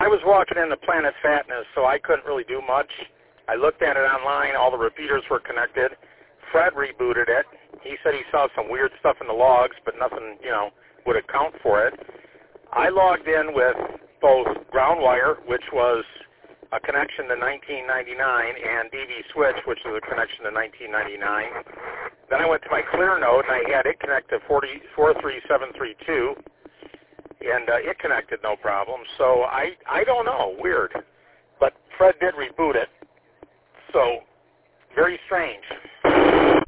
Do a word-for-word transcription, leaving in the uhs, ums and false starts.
was walking into Planet Fatness, so I couldn't really do much. I looked at it online. All the repeaters were connected. Fred rebooted it. He said he saw some weird stuff in the logs, but nothing, you know, would account for it. I logged in with both ground wire, which was a connection to nineteen ninety-nine, and D V switch, which is a connection to nineteen ninety-nine. Then I went to my clear node, and I had it connect to four three seven three two, and uh, it connected no problem. So I, I don't know, weird. But Fred did reboot it, so very strange.